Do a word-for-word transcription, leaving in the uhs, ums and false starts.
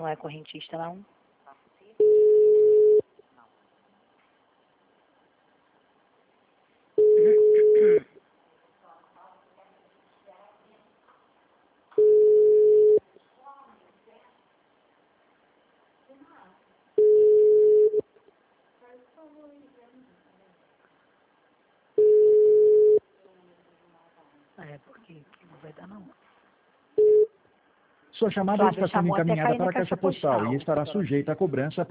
Não é correntista, não? É, porque não vai dar, não. Sua chamada Flávio está sendo chamou até encaminhada cair na para a caixa postal e estará sujeita a cobrança